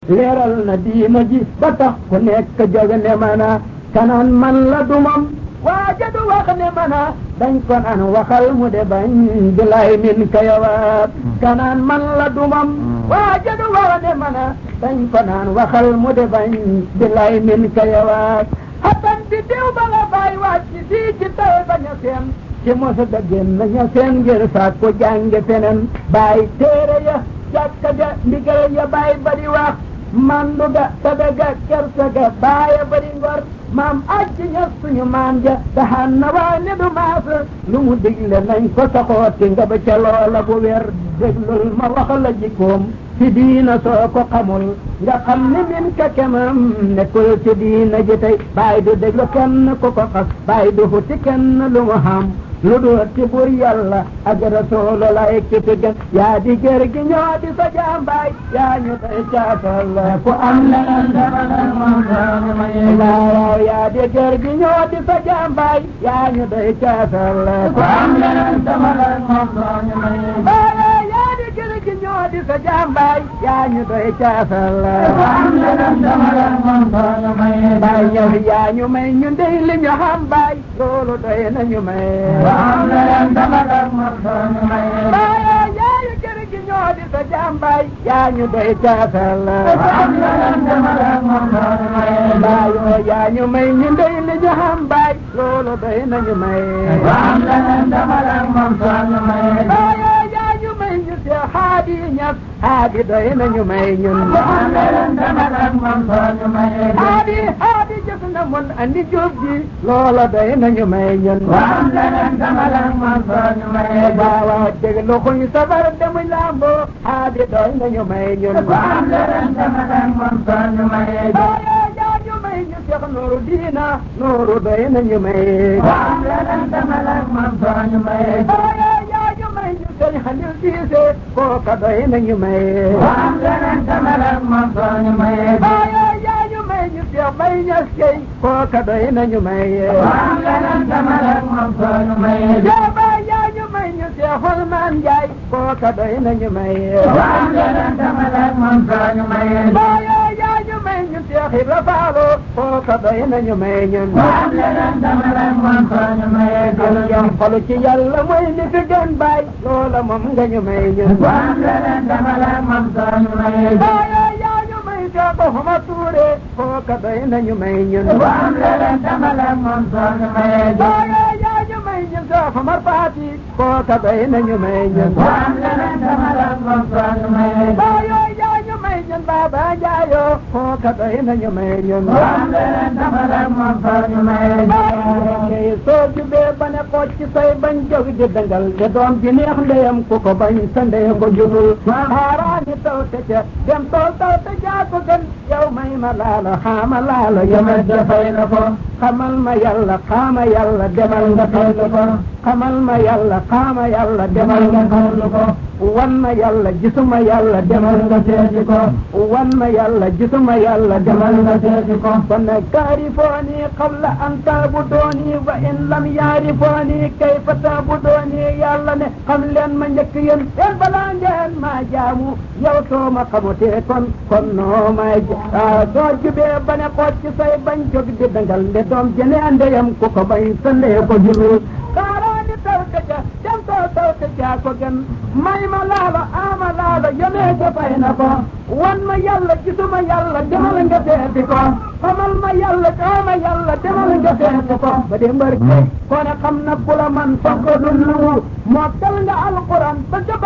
leeral na diina ji ba tax ku nekk jóg ne mana kanaan man la dumam waaja du wax ne mana dañ ko naan waxal mu de bañ bilay min kayawaat kanaan man la dumam waaja du wax ne mana dañ ko naan waxal mu de bañ bilay min kayawaat xatan di diw ba la bàyyi wàcc fii ci taw ba ña seen ci mosa da génn ña seen ngir saat ko jànge feneen bàyyi téere ya jàkka ja ndigal ya bàyyi bari wax mandu ga tabe ga kersa ga bàyyi bari ngor maam acci ñas suñu maam ja daxaan na waa ne du maas lu mu digle nañ ko saxooti nga ba ca loola bu wér déglul ma wax la jikkoom ci diina soo ko xamul nga xam ni min ka kemam nekkul ci diina ji tey bàyyi du déglu kenn ku ko xas bàyyi du futi kenn lu mu xam lu dul ci bur yàlla ak rasuulu lay ki fi gën yaa di gër gi ñoo di sa jàmbaay yaa ñu koy caatal ku am leneen demalal moom doonu may waaw yaa di gër gi ñoo di sa jàmbaay yaa ñu koy caatal ku am leneen demalal moom doonu may yaa di gër gi ñoo di sa jàmbaay yaa ñu koy caatal ku am leneen demalal moom doonu may baay yow yaa ñu may ñu ndey li ñu xam baay loolu doy nañu may am leen dama leen moom doonu may baaya yaayu kër gi ñoo di sa jàmbaay yaa ñu doy caasal am leen dama leen moom doonu may baayoo yaa ñu may ñu ndey li ñu xam baay loolu doy nañu may am leen dama leen moom doonu may baaya yaa ñu may ñu see xaadi ñas xaadi doy nañu may ñun am leen dama leen moom doonu may xaadi jëf na mun andi jóob ji loola doy nañu may ñun am leen dama leen moom doonu may waaw dégg loxuñ sabar demuñ lambo xaadi doy nañu may ñun am leen dama leen moom doonu may yaa ñu may ñu seex nooru diina nooru doy nañu may am leen dama leen moom doonu may yaa ñu may ñu sëñ Xalil Siise kooka doy nañu may am leen dama leen moom doonu may yaa ñu may ñu seex Bay Ñas Key kooka doy nañu may am leen dama leen moom doonu may yaa ñu may ñu seex Xolmaan Njaay kooka doy nañu may am leen dama leen moom doonu may yaa ñu may ñu seex Ibra Faalo kooka doy nañu may ñun am leen dama leen moom doonu may gën jam xolu ci yàlla mooy li fi gën baay loola moom nga ñu may ñun am leen dama leen moom doonu may yaa ñu may seex Ahmad Tuure kooka doy nañu may ñun am leen dama leen moom doonu may yaa ñu may ñu seex Omar Faati kooka doy nañu may ñun am leen dama leen moom doonu may yaa ñu may ñun Baaba Njaayo kooka doy nañu may ñun am leen dama leen moom doonu may soo jubee ba ne ko ci say bañ jóg di dangal de doom ji neex ndeyam ku ko bañ sa ndey ko jubul xaaraani taw te ca dem tool taw te jaa ko gën yow may ma laalo xaama laalo yemal dafay na ko xamal ma yàlla xaama yàlla demal nga xaylu ko xamal ma yàlla xaama yàlla demal nga xaylu ko wan ma yàlla gisuma yàlla demal nga seeti ko wan ma yàlla gisuma yàlla demal nga seeti ko kon nag taarifooni qabla an taabudooni wa in lam yaarifooni kayfa taabudooni yàlla ne xam leen ma njëkk yéen balaa ngeen maa jaamu yow soo ma xamutee kon noo may soo jubee ba ne xooj ci say bañ jóg di dangal nde doom jëne ndeyam ku ko bañ sa ndey ko jubul kaaraani taw te ja dem taw te jaa ko gën may ma laalo ama laalo yemee jafay na ko wan ma yàlla gisuma yàlla demal nga seeti ko xamal ma yàlla ama yàlla demal nga seeti ko ba di mbër ko ne xam na ku la man fonko dul nangu moo tal nga alquran ba